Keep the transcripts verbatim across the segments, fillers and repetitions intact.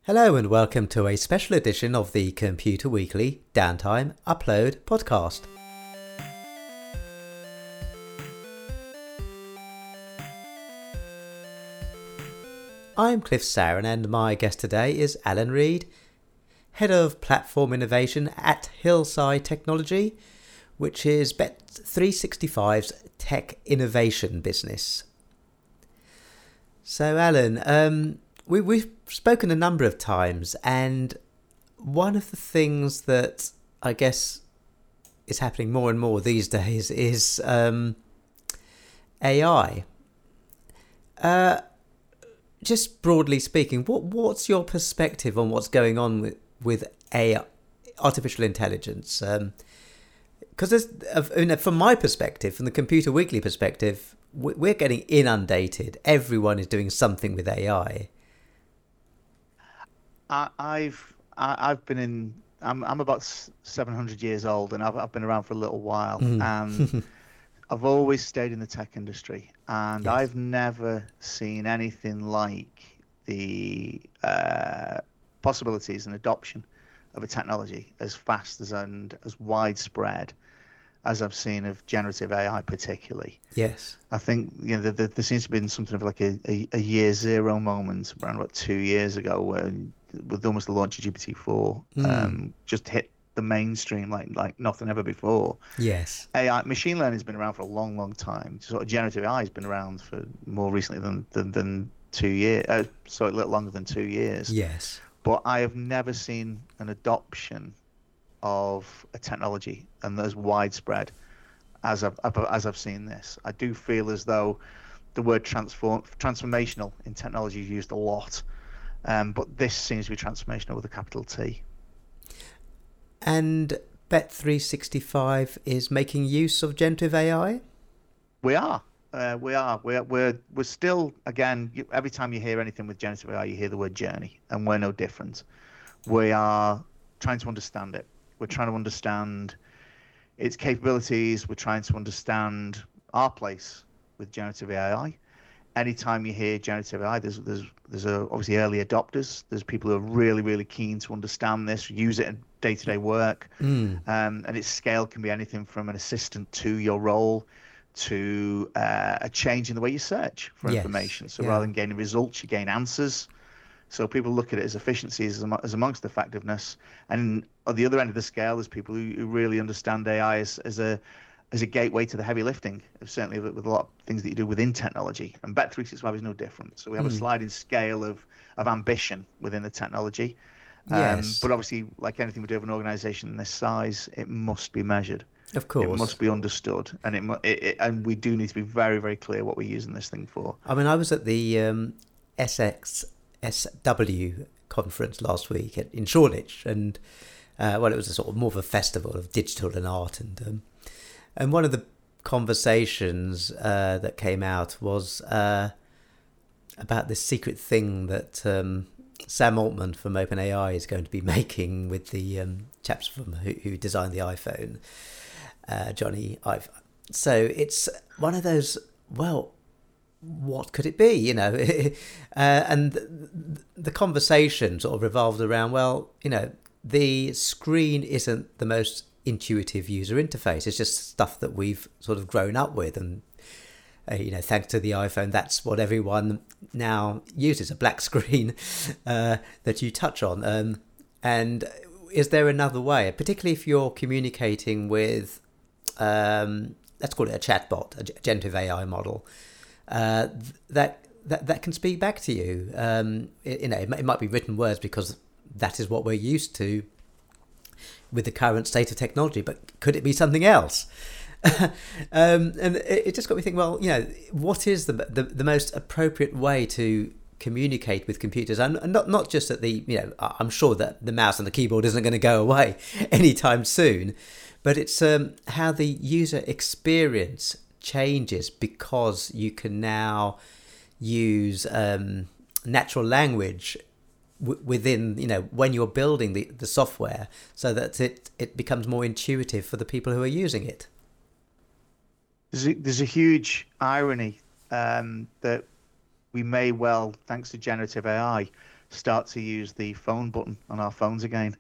Hello and welcome to a special edition of the Computer Weekly Downtime Upload podcast. I'm Cliff Saran and my guest today is Alan Reed, Head of Platform Innovation at Hillside Technology, which is Bet three sixty-five's tech innovation business. So Alan, um, we, we've spoken a number of times, and one of the things that I guess is happening more and more these days is um, A I. Uh, just broadly speaking, what what's your perspective on what's going on with, with A I, artificial intelligence? Because um, you know, from my perspective, from the Computer Weekly perspective, we're getting inundated. Everyone is doing something with A I. I, I've I, I've been in. I'm I'm about seven hundred years old, and I've I've been around for a little while, Mm. and I've always stayed in the tech industry, and Yes. I've never seen anything like the uh, possibilities and adoption of a technology as fast as and as widespread as I've seen of generative A I, particularly. Yes. I think you know there, there seems to have been something of like a, a, a year zero moment around about two years ago, where with almost the launch of G P T four, Mm. um, just hit the mainstream like like nothing ever before. Yes. A I, machine learning has been around for a long, long time. Sort of generative A I has been around for more recently than than, than two years. Uh, sorry, a little longer than two years. Yes. But I have never seen an adoption of a technology and as widespread as I've as I've seen this. I do feel as though the word transform transformational in technology is used a lot, um, but this seems to be transformational with a capital T. And Bet three sixty-five is making use of generative A I? We are. Uh, we are. We're, we're, we're still, again, you, every time you hear anything with generative A I, you hear the word journey, and we're no different. We are trying to understand it. We're trying to understand its capabilities. We're trying to understand our place with generative A I. Anytime you hear generative A I, there's there's there's a, obviously early adopters. There's people who are really, really keen to understand this, use it in day-to-day work. Mm. Um, and its scale can be anything from an assistant to your role to uh, a change in the way you search for Yes, information. So yeah. rather than gaining results, you gain answers. So people look at it as efficiencies as, amo- as amongst effectiveness. And on the other end of the scale, there's people who, who really understand A I as, as a as a gateway to the heavy lifting, certainly with, with a lot of things that you do within technology. And Bet three sixty-five is no different. So we have Mm. a sliding scale of of ambition within the technology. Um, Yes. But obviously, like anything we do of an organization this size, it must be measured. Of course. It must be understood, and it, mu- it, it and we do need to be very, very clear what we're using this thing for. I mean, I was at the um, S X S W conference last week at, in Shoreditch, and uh, well, it was a sort of more of a festival of digital and art, and um, and one of the conversations uh, that came out was uh, about this secret thing that um, Sam Altman from OpenAI is going to be making with the um, chaps from who, who designed the iPhone, uh, Johnny Ive. So it's one of those, well, what could it be, you know? uh, and the, the conversation sort of revolved around, well, you know, the screen isn't the most intuitive user interface. It's just stuff that we've sort of grown up with, and uh, you know, thanks to the iPhone, that's what everyone now uses, a black screen uh, that you touch on. Um, and is there another way, particularly if you're communicating with, um, let's call it a chatbot, a generative A I model, uh, that that that can speak back to you? Um, it, you know, it, it might be written words because that is what we're used to with the current state of technology, but could it be something else? um, and it, it just got me thinking, well, you know, what is the, the the most appropriate way to communicate with computers? And not not just that the, you know, I'm sure that the mouse and the keyboard isn't going to go away anytime soon, but it's um, how the user experience changes because you can now use um, natural language w- within, you know, when you're building the, the software, so that it, it becomes more intuitive for the people who are using it. There's a, there's a huge irony um, that we may well, thanks to generative A I, start to use the phone button on our phones again.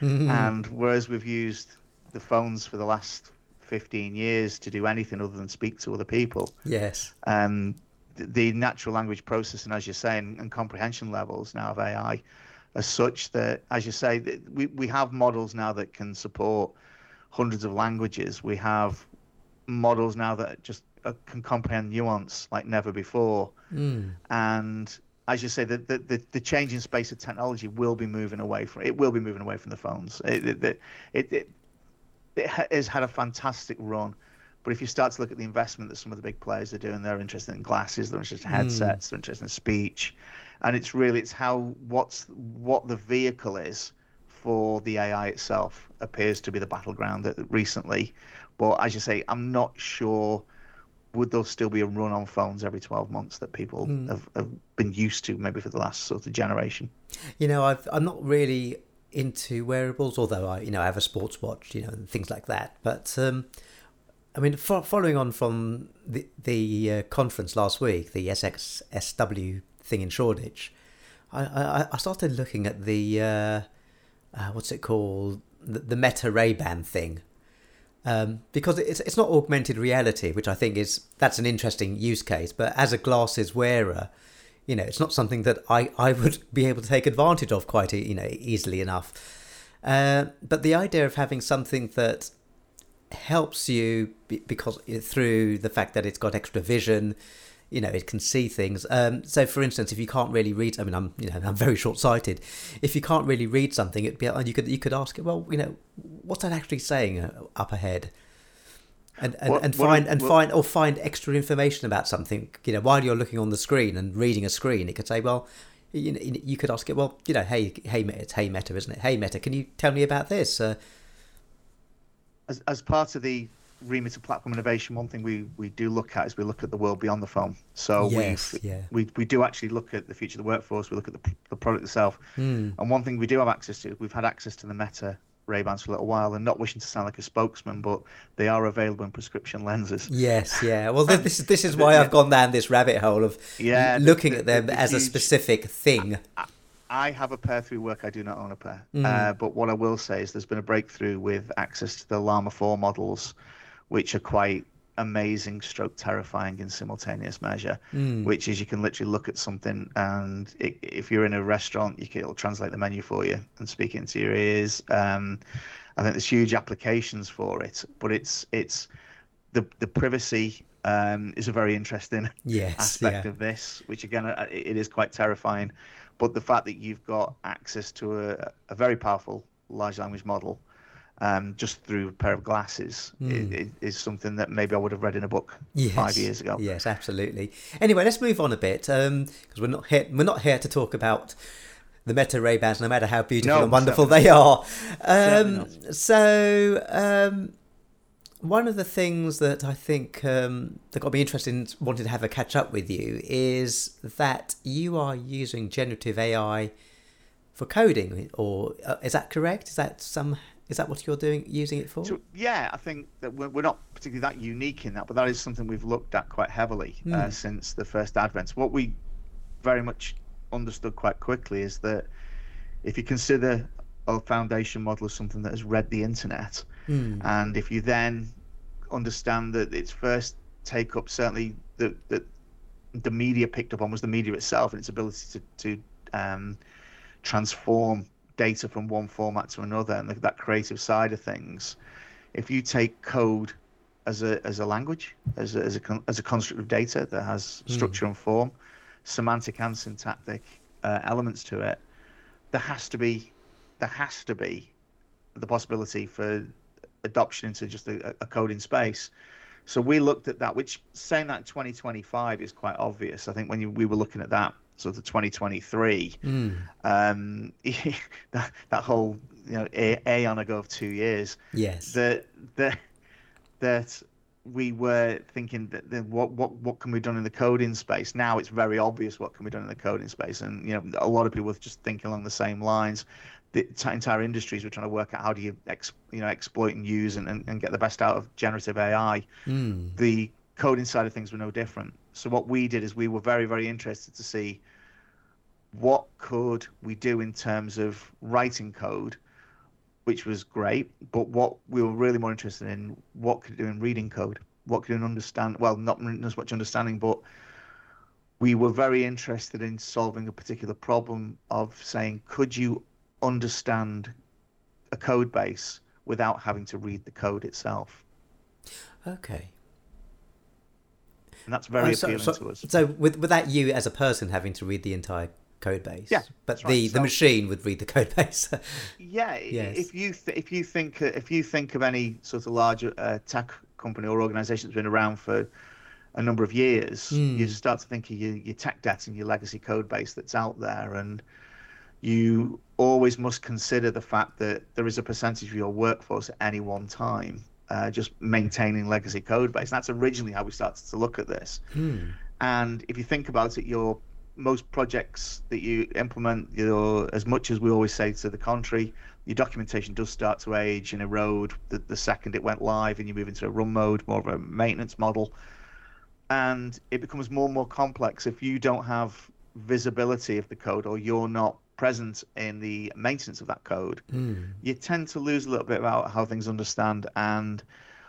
And whereas we've used the phones for the last fifteen years to do anything other than speak to other people, yes, um, the natural language processing, as you're saying, and comprehension levels now of A I are such that, as you say, we, we have models now that can support hundreds of languages. We have models now that just uh, can comprehend nuance like never before. mm. And as you say, the, the, the, the changing space of technology will be moving away from it. Will be moving away from the phones. It, it, it, it, it, it has had a fantastic run. But if you start to look at the investment that some of the big players are doing, they're interested in glasses, they're interested in headsets, mm. they're interested in speech, and it's really it's how what's what the vehicle is for the A I itself appears to be the battleground that recently. But as you say, I'm not sure would there still be a run on phones every twelve months that people mm. have, have been used to maybe for the last sort of generation. You know, I've, I'm not really into wearables, although I you know I have a sports watch, you know, and things like that. But um, I mean, for, following on from the the uh, conference last week, the S X S W thing in Shoreditch, I, I, I started looking at the uh, uh, what's it called, the, the Meta Ray-Ban thing, um, because it's it's not augmented reality, which I think is that's an interesting use case. But as a glasses wearer, you know, it's not something that I, I would be able to take advantage of quite you know easily enough. Uh, but the idea of having something that helps you because through the fact that it's got extra vision, you know, it can see things. Um, so, for instance, if you can't really read, I mean, I'm you know I'm very short-sighted. If you can't really read something, it'd be you could you could ask it, well, you know, what's that actually saying up ahead, and and, what, and find what, and what, find or find extra information about something. You know, while you're looking on the screen and reading a screen, it could say, well, you know, you could ask it, well, you know, hey, hey, it's hey Meta, isn't it? Hey Meta, can you tell me about this? Uh, As, as part of the remit of platform innovation, one thing we, we do look at is we look at the world beyond the phone. So yes, we've, yeah. we we do actually look at the future of the workforce. We look at the, the product itself. Mm. And one thing we do have access to, we've had access to the Meta Ray-Bans for a little while, and not wishing to sound like a spokesman, but they are available in prescription lenses. Yes, yeah. Well, this is this is why I've gone down this rabbit hole of yeah, looking the, at them the, the as huge, a specific thing. I, I have a pair through work. I do not own a pair. Mm. Uh, but what I will say is there's been a breakthrough with access to the Llama four models, which are quite amazing stroke terrifying in simultaneous measure, mm. which is you can literally look at something and it, if you're in a restaurant, you can, it'll translate the menu for you and speak it into your ears. Um, I think there's huge applications for it, but it's it's the, the privacy um, is a very interesting yes, aspect yeah. of this, which again, it is quite terrifying. But the fact that you've got access to a, a very powerful large language model um, just through a pair of glasses mm. is, is something that maybe I would have read in a book yes. five years ago. Yes, absolutely. Anyway, let's move on a bit because um, we're not here. We're not here to talk about the Meta Ray-Bans, no matter how beautiful no, and wonderful they are. Um, so. Um, One of the things that I think um, that got me interested in wanting to have a catch up with you is that you are using generative A I for coding, or uh, is that correct? Is that some? Is that what you're doing, using it for? So, yeah, I think that we're, we're not particularly that unique in that, but that is something we've looked at quite heavily mm. uh, since the first advent. What we very much understood quite quickly is that if you consider a foundation model as something that has read the internet, mm. and if you then understand that its first take up, certainly the, the the media picked up on was the media itself and its ability to, to um, transform data from one format to another, and the, that creative side of things. If you take code as a as a language, as a, as a, as a construct of data that has structure mm. and form, semantic and syntactic uh, elements to it, there has to be there has to be the possibility for adoption into just a, a coding space. So we looked at that, which saying that twenty twenty-five is quite obvious. I think when you, we were looking at that sort of twenty twenty-three, mm. um, that, that whole you know a, a on a go of two years. Yes. That that that we were thinking that, that what what what can be done in the coding space. Now it's very obvious what can be done in the coding space, and you know a lot of people are just thinking along the same lines. The entire industries were trying to work out how do you ex, you know exploit and use and, and, and get the best out of generative A I. Mm. The coding side of things were no different. So what we did is we were very, very interested to see what could we do in terms of writing code, which was great, but what we were really more interested in, what could it do in reading code? What could it understand? Well, not as much understanding, but we were very interested in solving a particular problem of saying, could you understand a code base without having to read the code itself? Okay. And that's very oh, so, appealing so, to us. So with, without you as a person having to read the entire code base, yeah, but the, right. the so, machine would read the code base. yeah, yes. if you th- if you think if you think of any sort of larger uh, tech company or organization that's been around for a number of years, mm. you start to think of your, your tech debt and your legacy code base that's out there, and you always must consider the fact that there is a percentage of your workforce at any one time uh, just maintaining legacy code base. That's originally how we started to look at this. Mm. And if you think about it, your most projects that you implement, your, as much as we always say to the contrary, your documentation does start to age and erode the, the second it went live and you move into a run mode, more of a maintenance model. And it becomes more and more complex if you don't have visibility of the code or you're not present in the maintenance of that code. Mm. You tend to lose a little bit about how things understand. And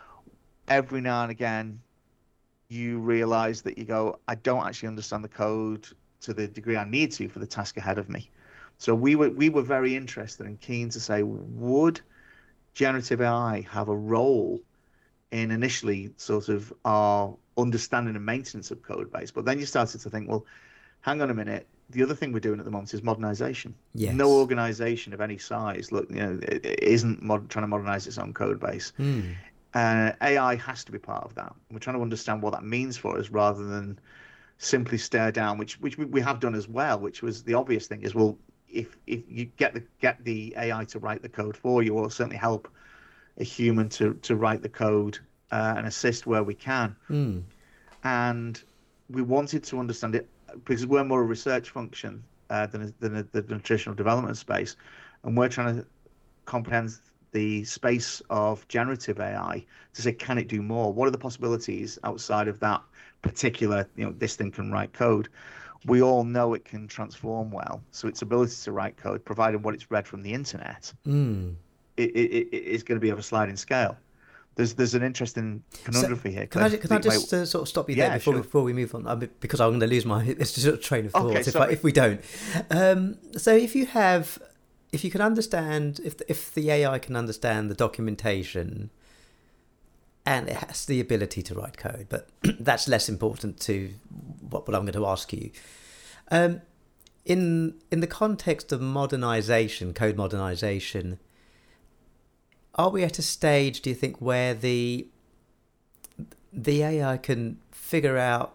every now and again, you realize that you go, I don't actually understand the code to the degree I need to for the task ahead of me. So we were we were very interested and keen to say, would generative A I have a role in initially sort of our understanding and maintenance of code base? But then you started to think, well, hang on a minute. The other thing we're doing at the moment is modernization. Yes. No organization of any size, look, you know, it, it isn't mod- trying to modernize its own code base. Mm. Uh, A I has to be part of that. We're trying to understand what that means for us rather than simply stare down, which which we have done as well, which was the obvious thing is, well, if if you get the get the A I to write the code for you, or certainly help a human to to write the code uh, and assist where we can. Mm. And we wanted to understand it because we're more a research function uh, than, a, than, a, than a traditional development space, and we're trying to comprehend the space of generative A I to say, can it do more? What are the possibilities outside of that particular, you know, this thing can write code? We all know it can transform well. So its ability to write code, provided what it's read from the internet, mm. it, it, it is going to be of a sliding scale. There's there's an interesting conundrum so, here. Can I, can I just uh, sort of stop you there yeah, before, sure. we, before we move on? I mean, because I'm going to lose my it's just a train of thought okay, if, I, if we don't. Um, so if you have, if you can understand, if if the A I can understand the documentation and it has the ability to write code, but that's less important to what, what I'm going to ask you. Um, in in the context of modernization, code modernization, are we at a stage, do you think, where the the A I can figure out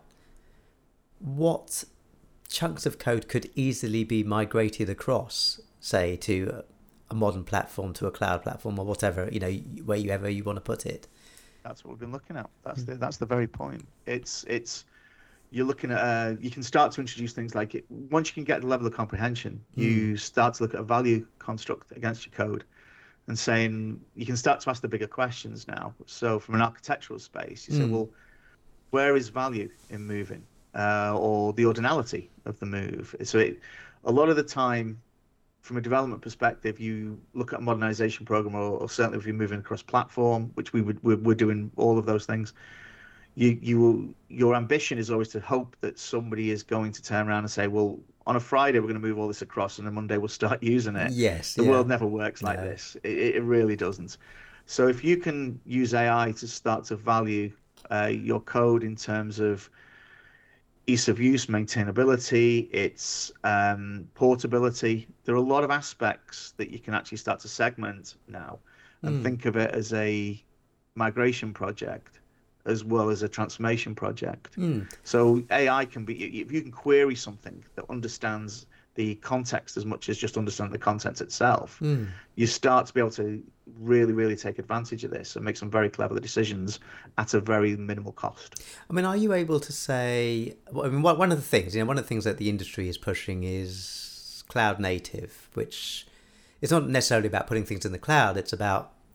what chunks of code could easily be migrated across, say, to a modern platform, to a cloud platform, or whatever, you know, wherever you want to put it? That's what we've been looking at. That's the that's the very point. It's it's you're looking at uh, you can start to introduce things like it. Once you can get the level of comprehension, mm. you start to look at a value construct against your code. And saying you can start to ask the bigger questions now. So from an architectural space, you say, mm. well, where is value in moving, uh, or the ordinality of the move? So it, a lot of the time, from a development perspective, you look at a modernization program, or, or certainly if you're moving across platform, which we would we're, we're doing all of those things. You you will, your ambition is always to hope that somebody is going to turn around and say, well, on a Friday, we're going to move all this across, and on Monday, we'll start using it. Yes. The yeah. world never works like no. this. It, it really doesn't. So if you can use A I to start to value uh, your code in terms of ease of use, maintainability, its um, portability, there are a lot of aspects that you can actually start to segment now and mm. think of it as a migration project as well as a transformation project. Mm. So A I can be, if you can query something that understands the context as much as just understand the content itself, mm. you start to be able to really, really take advantage of this and make some very clever decisions at a very minimal cost. I mean, are you able to say, well, I mean, one of the things, you know, one of the things that the industry is pushing is cloud native, which is not necessarily about putting things in the cloud. It's about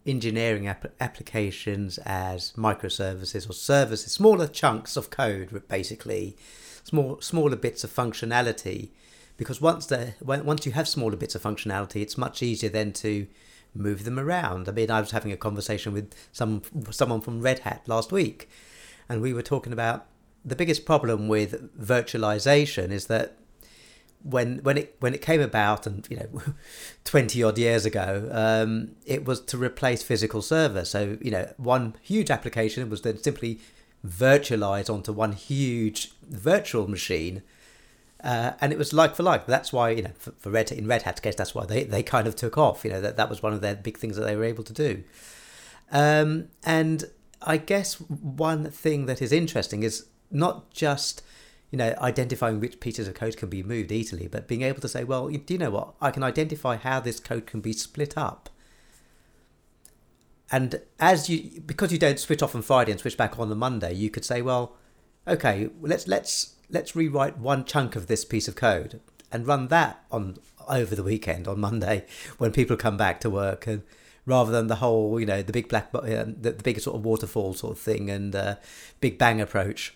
engineering app- applications as microservices or services, smaller chunks of code, basically, small smaller bits of functionality. Because once the once you have smaller bits of functionality, it's much easier then to move them around. I mean, I was having a conversation with some someone from Red Hat last week, and we were talking about the biggest problem with virtualization is that when when it when it came about, and you know, twenty odd years ago, um, it was to replace physical servers. So you know, one huge application was then simply virtualize onto one huge virtual machine. Uh, and it was like for like. That's why, you know, for, for Red in Red Hat's case, that's why they, they kind of took off. You know, that, that was one of their big things that they were able to do. Um, and I guess one thing that is interesting is not just, you know, identifying which pieces of code can be moved easily, but being able to say, well, do you know what? I can identify how this code can be split up. And as you, because you don't switch off on Friday and switch back on on Monday, you could say, well, okay, let's let's. let's rewrite one chunk of this piece of code and run that on over the weekend on Monday when people come back to work, and rather than the whole, you know, the big black, uh, the, the big sort of waterfall sort of thing and uh, big bang approach.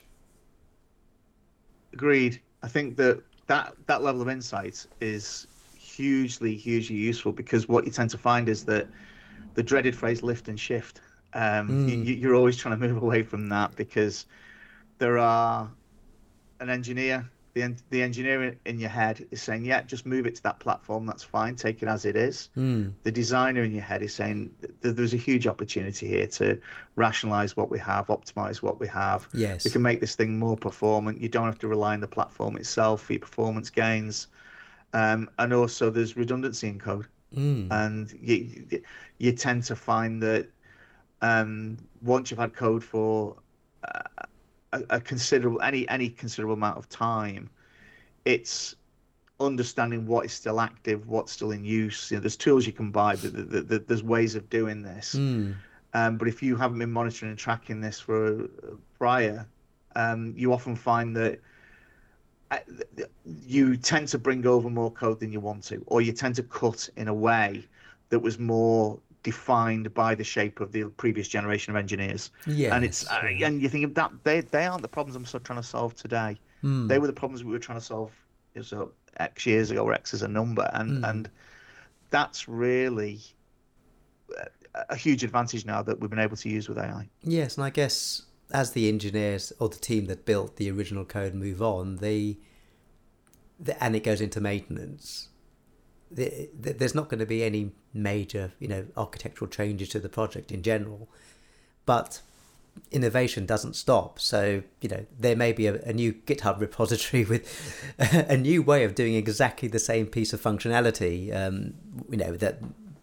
Agreed. I think that, that that level of insight is hugely, hugely useful, because what you tend to find is that the dreaded phrase lift and shift, um, mm. you, you're always trying to move away from that, because there are an engineer, the the engineer in your head is saying, yeah, just move it to that platform, that's fine, take it as it is. Mm. The designer in your head is saying th- there's a huge opportunity here to rationalize what we have, optimize what we have. Yes. We can make this thing more performant. You don't have to rely on the platform itself for your performance gains. Um, and also there's redundancy in code. Mm. And you, you tend to find that um, once you've had code for uh, A, a considerable any any considerable amount of time, it's understanding what is still active, what's still in use. You know, there's tools you can buy, but the, the, the, there's ways of doing this. Mm. Um, but if you haven't been monitoring and tracking this for uh, prior, um, you often find that uh, you tend to bring over more code than you want to, or you tend to cut in a way that was more defined by the shape of the previous generation of engineers. Yes, and it's uh, yeah. and you think that they they aren't the problems I'm still trying to solve today. Mm. They were the problems we were trying to solve so X years ago, where X is a number, and mm. and that's really a huge advantage now that we've been able to use with A I. Yes, and I guess as the engineers or the team that built the original code move on, they the, and it goes into maintenance, the, the, there's not going to be any major, you know, architectural changes to the project in general, but innovation doesn't stop. So, you know, there may be a, a new GitHub repository with a new way of doing exactly the same piece of functionality, um, you know, that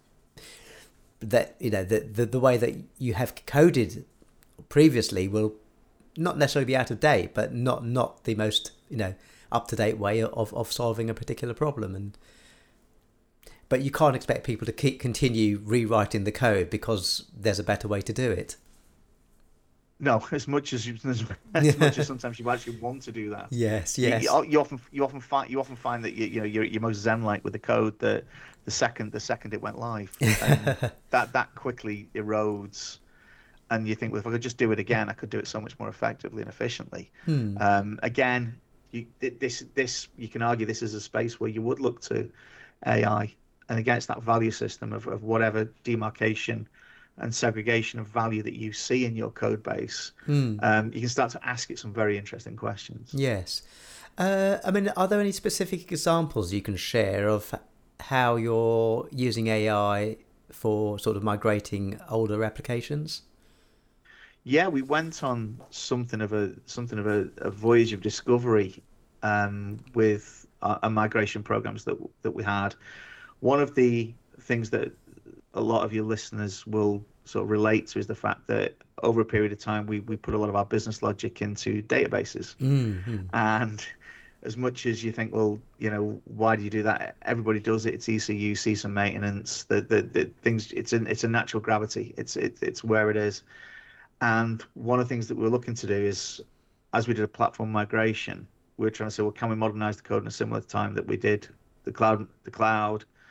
that you know the, the the way that you have coded previously will not necessarily be out of date, but not not the most, you know, up to date way of of solving a particular problem. And but you can't expect people to keep continue rewriting the code because there's a better way to do it. No, as much as you, as, as much as sometimes you actually want to do that. Yes, yes. You, you often you often find you often find that you you know you're you're most zen-like with the code the the second the second it went live, and that that quickly erodes, and you think, well, if I could just do it again, I could do it so much more effectively and efficiently. Hmm. Um, again, you, this this you can argue this is a space where you would look to A I, and again, it's that value system of of whatever demarcation and segregation of value that you see in your code base. Hmm. Um, you can start to ask it some very interesting questions. Yes. Uh, I mean, are there any specific examples you can share of how you're using A I for sort of migrating older applications? Yeah, we went on something of a something of a, a voyage of discovery um, with our, our migration programs that that we had. One of the things that a lot of your listeners will sort of relate to is the fact that over a period of time we, we put a lot of our business logic into databases. Mm-hmm. And as much as you think, well, you know, why do you do that? Everybody does it. It's E C U, see some maintenance. The the, the things. It's an it's a natural gravity. It's it, it's where it is. And one of the things that we were looking to do is, as we did a platform migration, we were trying to say, well, can we modernize the code in a similar time that we did the cloud the cloud?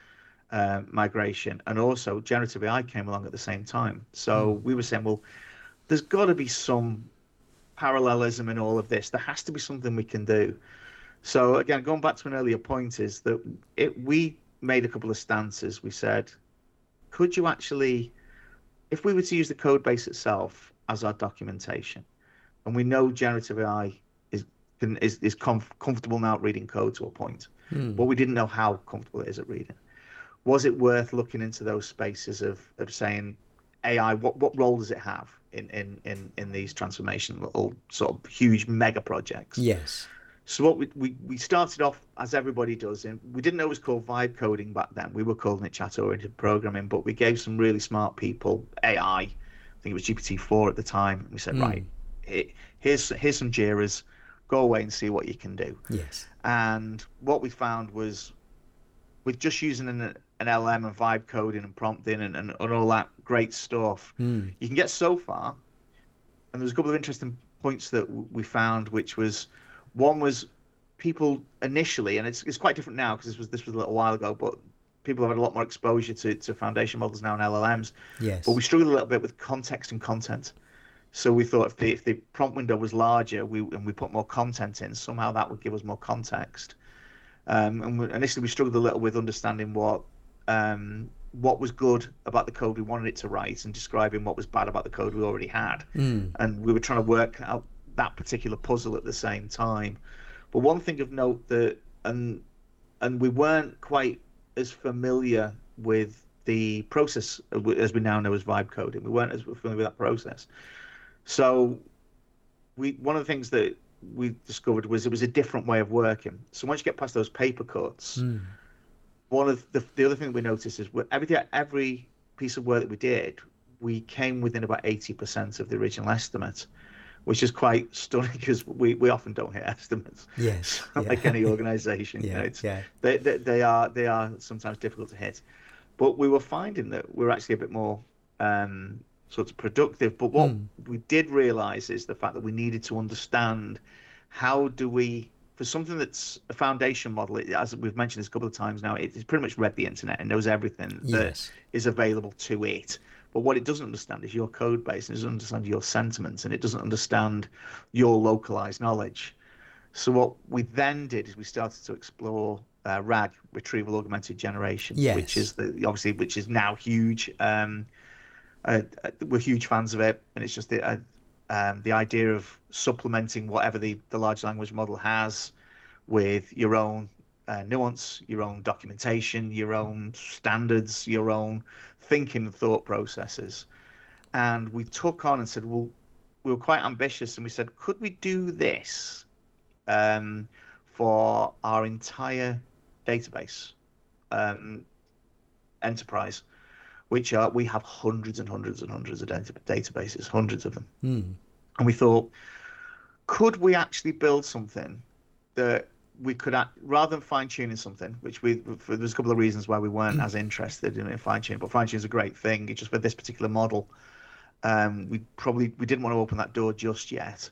uh, migration, and also generative A I came along at the same time. So Mm. we were saying, well, there's got to be some parallelism in all of this. There has to be something we can do. So again, going back to an earlier point, is that it, we made a couple of stances. We said, could you actually, if we were to use the code base itself as our documentation, and we know generative A I is is is comf- comfortable now at reading code to a point, Mm. but we didn't know how comfortable it is at reading. Was it worth looking into those spaces of of saying, A I, what what role does it have in in in in these transformation little sort of huge mega projects? Yes. So what we, we we started off as everybody does, and we didn't know it was called vibe coding back then. We were calling it chat oriented programming, but we gave some really smart people A I. I think it was G P T four at the time. And we said, Mm. right, it, here's here's some Jiras, go away and see what you can do. Yes. And what we found was, with just using an an L M and vibe coding and prompting and, and, and all that great stuff, Mm. you can get so far. And there's a couple of interesting points that we found, which was, one was people initially, and it's it's quite different now because this was this was a little while ago, but people have had a lot more exposure to, to foundation models now and L L Ms. Yes. But we struggled a little bit with context and content. So we thought if the if the prompt window was larger, we and we put more content in, somehow that would give us more context. Um, and we, initially we struggled a little with understanding what um, what was good about the code we wanted it to write and describing what was bad about the code we already had. Mm. And we were trying to work out that particular puzzle at the same time. But one thing of note that, and and we weren't quite as familiar with the process as we now know as vibe coding. We weren't as familiar with that process. So we one of the things that we discovered was it was a different way of working. So once you get past those paper cuts, Mm. one of the the other thing we noticed is every every piece of work that we did, we came within about eighty percent of the original estimate, which is quite stunning because we, we often don't hit estimates. Yes. Yeah. Like any organization, yeah. you know, it's, yeah. they, they they are they are sometimes difficult to hit. But we were finding that we were actually a bit more um, sort of productive. But what mm. we did realize is the fact that we needed to understand how do we, for something that's a foundation model, it, as we've mentioned this a couple of times now, it's pretty much read the internet and knows everything yes. that is available to it. But what it doesn't understand is your code base, and it doesn't understand your sentiments, and it doesn't understand your localized knowledge. So what we then did is we started to explore uh, RAG, retrieval augmented generation, yes. which is the obviously which is now huge. Um, uh, we're huge fans of it, and it's just the uh, um, the idea of supplementing whatever the the large language model has with your own uh, nuance, your own documentation, your own standards, your own thinking and thought processes. And we took on and said, well, we were quite ambitious, and we said, could we do this um, for our entire database um, enterprise, which are, we have hundreds and hundreds and hundreds of data, databases, hundreds of them. Mm. And we thought, could we actually build something that we could, rather than fine-tuning something, which we, for, there's a couple of reasons why we weren't as interested in, in fine-tuning, but fine-tuning is a great thing. It's just with this particular model, um, we probably, we didn't want to open that door just yet.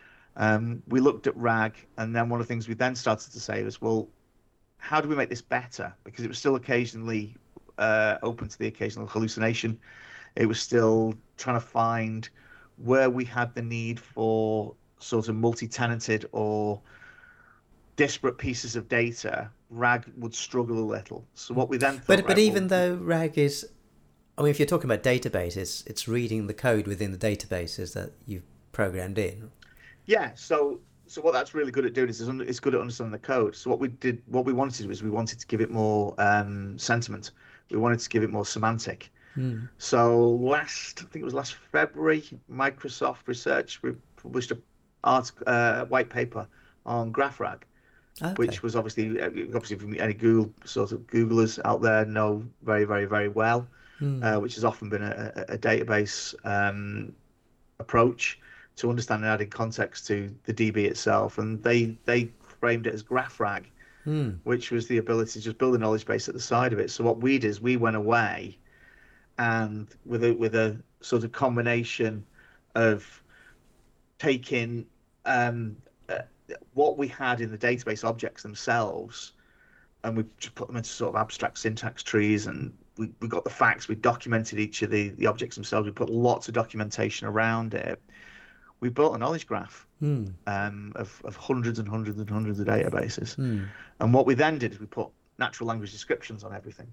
Um, we looked at RAG, and then one of the things we then started to say was, well, how do we make this better? Because it was still occasionally uh, open to the occasional hallucination. It was still trying to find where we had the need for sort of multi-tenanted or disparate pieces of data. RAG would struggle a little. So what we then thought, but right, but even well, though RAG is, I mean, if you're talking about databases, it's reading the code within the databases that you've programmed in. Yeah. So so what that's really good at doing is it's good at understanding the code. So what we did, what we wanted was we wanted to give it more um, sentiment. We wanted to give it more semantic. Hmm. So last, I think it was last February, Microsoft Research we published a art, uh, white paper on GraphRag. Okay. Which was obviously, obviously, from any Google sort of Googlers out there know very, very, very well. Mm. Uh, which has often been a, a, a database um, approach to understanding and adding context to the D B itself, and they they framed it as GraphRag, mm. which was the ability to just build a knowledge base at the side of it. So what we did is we went away, and with a with a sort of combination of taking um, uh, what we had in the database objects themselves and we just put them into sort of abstract syntax trees, and we, we got the facts, we documented each of the, the objects themselves, we put lots of documentation around it. We built a knowledge graph mm. um, of, of hundreds and hundreds and hundreds of databases. Mm. And what we then did is we put natural language descriptions on everything.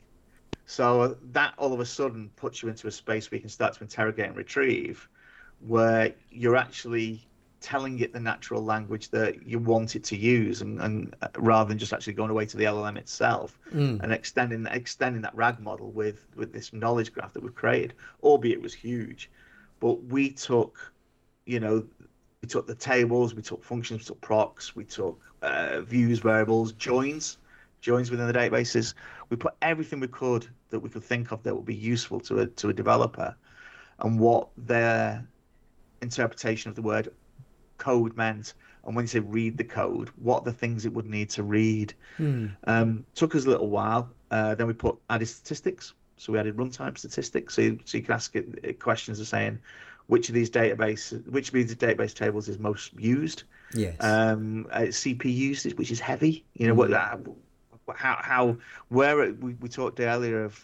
So that all of a sudden puts you into a space where you can start to interrogate and retrieve, where you're actually telling it the natural language that you want it to use, and, and uh, rather than just actually going away to the L L M itself mm. and extending extending that RAG model with with this knowledge graph that we've created, albeit it was huge. But we took, you know, we took the tables, we took functions, we took procs, we took uh, views, variables, joins, joins within the databases. We put everything we could that we could think of that would be useful to a to a developer, and what their interpretation of the word code meant, and when you say read the code, what the things it would need to read. Mm. Um, took us a little while. Uh, then we put added statistics. So we added runtime statistics. So you, so you can ask it, it questions of saying which of these databases, which of these database tables is most used. Yes. Um, uh, C P U usage, which is heavy. You know, mm. what, uh, how, how, where it, we, we talked earlier of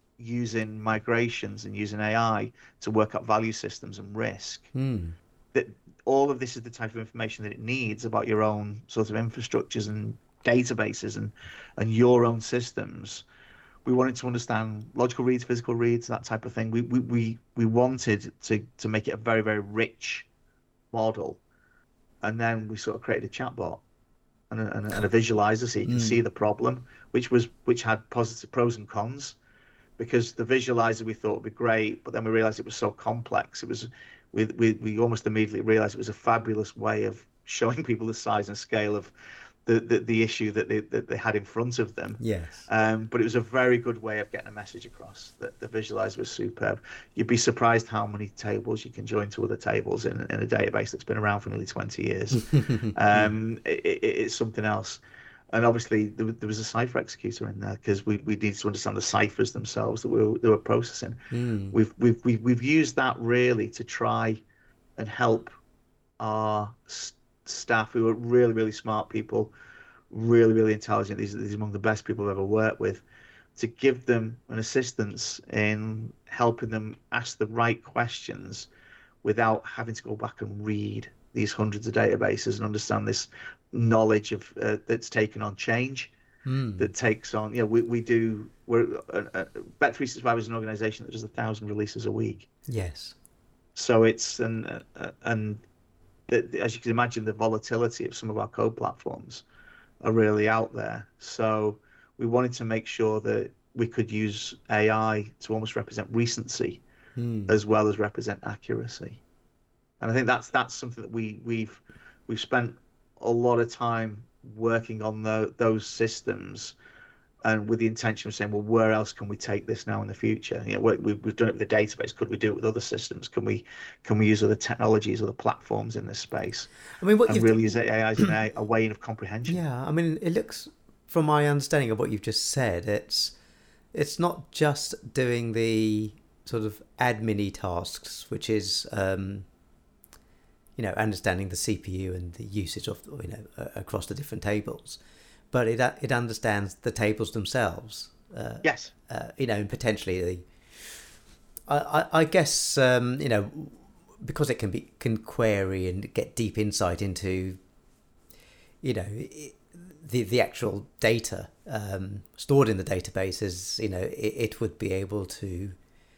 using migrations and using A I to work out value systems and risk. Mm. That all of this is the type of information that it needs about your own sort of infrastructures and databases and, and your own systems. We wanted to understand logical reads, physical reads, that type of thing. We we we, we wanted to, to make it a very, very rich model. And then we sort of created a chatbot and a, and a, and a visualizer so you can mm. see the problem, which was which had positive pros and cons. Because the visualizer we thought would be great, but then we realized it was so complex. It was we we, we almost immediately realized it was a fabulous way of showing people the size and scale of the, the, the issue that they that they had in front of them. Yes. Um, but it was a very good way of getting a message across. That the visualizer was superb. You'd be surprised how many tables you can join to other tables in, in a database that's been around for nearly twenty years. um, it, it, it's something else. And obviously there, there was a cipher executor in there because we, we needed to understand the ciphers themselves that we were, they were processing. Mm. We've, we've we've we've used that really to try and help our st- staff, who are really really smart people, really really intelligent. These are these are among the best people I've ever worked with, to give them an assistance in helping them ask the right questions without having to go back and read these hundreds of databases and understand this knowledge of uh, that's taken on change, mm. that takes on, you know, we, we do, we're, uh, uh, Bet three sixty-five is an organization that does a thousand releases a week. Yes. So it's, and, uh, and the, the, as you can imagine, the volatility of some of our code platforms are really out there. So we wanted to make sure that we could use A I to almost represent recency mm. as well as represent accuracy. And I think that's that's something that we we've we've spent a lot of time working on the, those systems, and with the intention of saying, well, where else can we take this now in the future? You know, we, we've done it with the database. Could we do it with other systems? Can we can we use other technologies, other platforms in this space? I mean, what and you've really use A I as a, a way of comprehension. Yeah, I mean, it looks, from my understanding of what you've just said, it's it's not just doing the sort of admin-y tasks, which is um, you know, understanding the C P U and the usage of, you know, uh, across the different tables, but it uh, it understands the tables themselves. Uh, yes. Uh, you know, and potentially the. I I, I guess um, you know, because it can be can query and get deep insight into, you know, the the actual data um, stored in the databases. You know, it, it would be able to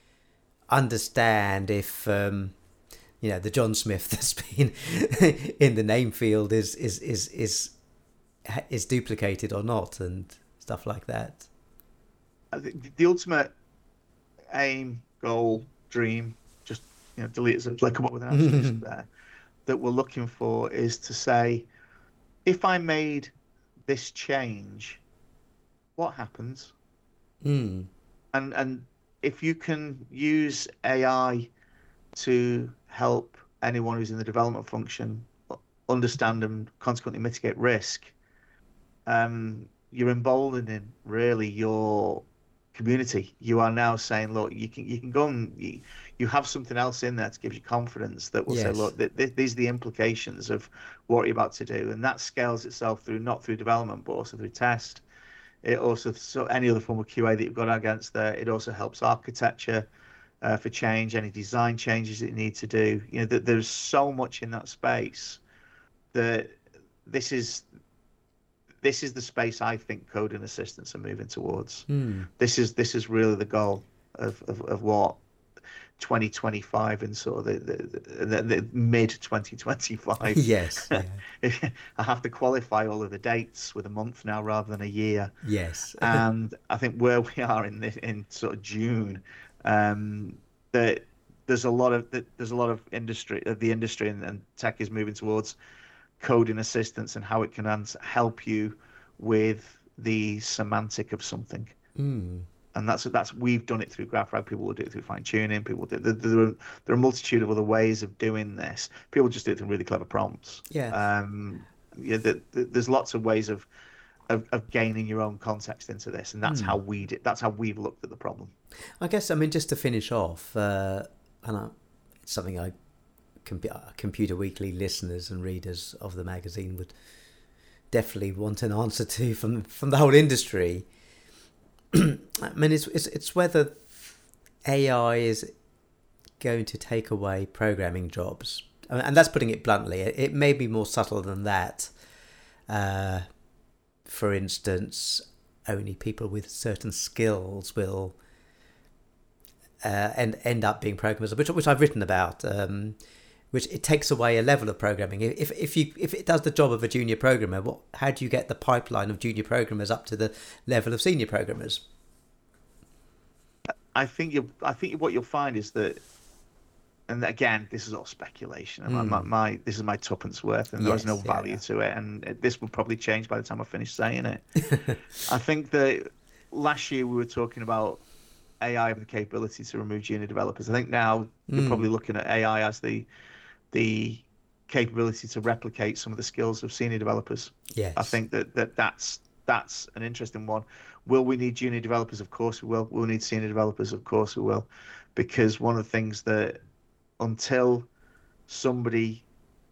understand if. Um, You know, the John Smith that's been in the name field is is is is is duplicated or not, and stuff like that. The, the ultimate aim, goal, dream, just, you know, delete it, like come up with an answer there, that we're looking for is to say, if I made this change, what happens? Mm. And and if you can use A I to help anyone who's in the development function understand and consequently mitigate risk, um, you're emboldening really your community. You are now saying, look, you can you can go and you, you have something else in there to give you confidence that will yes. say, look, th- th- these are the implications of what you're about to do, and that scales itself through not through development but also through test. It also, so any other form of Q A that you've got against there. It also helps architecture uh, for change, any design changes that you need to do. You know, that there's so much in that space that this is this is the space I think coding assistants are moving towards. Mm. This is this is really the goal of of, of what twenty twenty-five and sort of the, the, the, the mid twenty twenty-five. Yes. Yeah. I have to qualify all of the dates with a month now rather than a year. Yes. And I think where we are in this, in sort of June, um, that there's a lot of there's a lot of industry, the industry and, and tech is moving towards coding assistance and how it can ans- help you with the semantic of something. Mm. And that's that's we've done it through GraphRag. People will do it through fine tuning. People do there, there, are, there are a multitude of other ways of doing this. People just do it through really clever prompts. Yeah. Um. Yeah. The, the, there's lots of ways of, of of gaining your own context into this, and that's mm. how we did. That's how we've looked at the problem. I guess I mean just to finish off, uh, and I, it's something I, Computer Weekly listeners and readers of the magazine would definitely want an answer to from from the whole industry. I mean, it's, it's it's whether A I is going to take away programming jobs, I mean, and that's putting it bluntly. It, it may be more subtle than that. Uh, for instance, only people with certain skills will uh, end end up being programmers, which which I've written about. Um, which it takes away a level of programming. If if you if it does the job of a junior programmer, what how do you get the pipeline of junior programmers up to the level of senior programmers? I think you I think what you'll find is that, and again, this is all speculation. Mm. My, my this is my tuppence worth, and yes, there's no value yeah. to it. And this will probably change by the time I finish saying it. I think that last year we were talking about A I having the capability to remove junior developers. I think now mm. you're probably looking at A I as the the capability to replicate some of the skills of senior developers. Yes. I think that, that that's that's an interesting one. Will we need junior developers? Of course we will. We'll need senior developers? Of course we will. Because one of the things that until somebody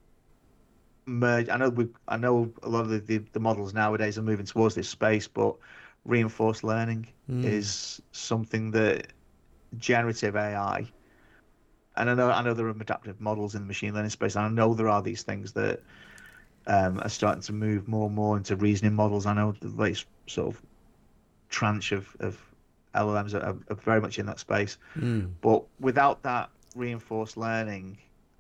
merge, I know we, I know a lot of the, the, the models nowadays are moving towards this space, but reinforced learning mm. is something that generative A I, and I know I know there are adaptive models in the machine learning space, and I know there are these things that um, are starting to move more and more into reasoning models. I know the latest sort of tranche of, of L L Ms are, are very much in that space. Mm. But without that reinforced learning,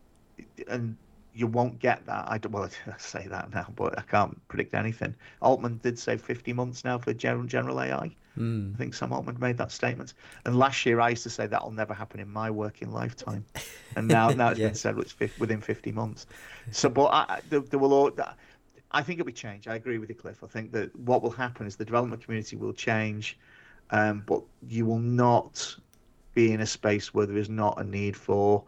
and you won't get that. I don't, well, I say that now, but I can't predict anything. Altman did say fifty months now for general, general A I. Mm. I think Sam Altman made that statement. And last year I used to say that'll never happen in my working lifetime. And now now it's yes. been said it's fifty, within fifty months. So, but I, there, there will all, I think it will change. I agree with you, Cliff. I think that what will happen is the development community will change, um, but you will not be in a space where there is not a need for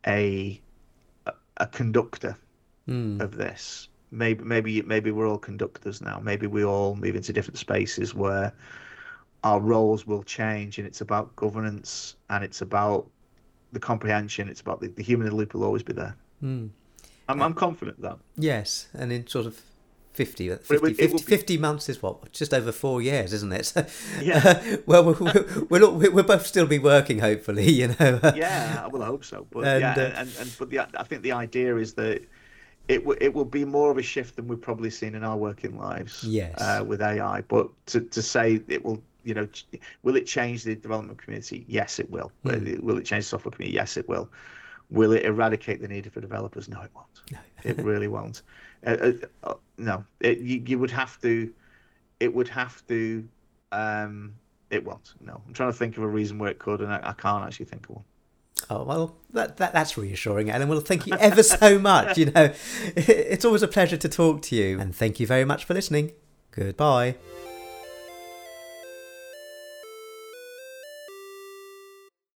a a conductor mm. of this. Maybe maybe maybe we're all conductors now. Maybe we all move into different spaces where our roles will change, and it's about governance, and it's about the comprehension. It's about the, the human in the loop will always be there. Mm. I'm uh, I'm confident that. Yes, and in sort of fifty, fifty, it would, it fifty, fifty months is what? Just over four years, isn't it? So, yeah. Uh, well, we'll, we'll, we'll both still be working, hopefully, you know. Yeah, I will hope so. But and, yeah, uh, and, and but the, I think the idea is that it w- it will be more of a shift than we've probably seen in our working lives. Yes. Uh, with A I, but to to say it will, you know, will it change the development community? Yes, it will. Mm. Will, it, will it change the software community? Yes, it will. Will it eradicate the need for developers? No, it won't. No. It really won't. Uh, uh, no, it, you, you would have to. It would have to. Um, it won't. No, I'm trying to think of a reason where it could, and I, I can't actually think of one. Oh well, that, that that's reassuring, Alan. Well, thank you ever so much. You know, it's always a pleasure to talk to you, and thank you very much for listening. Goodbye.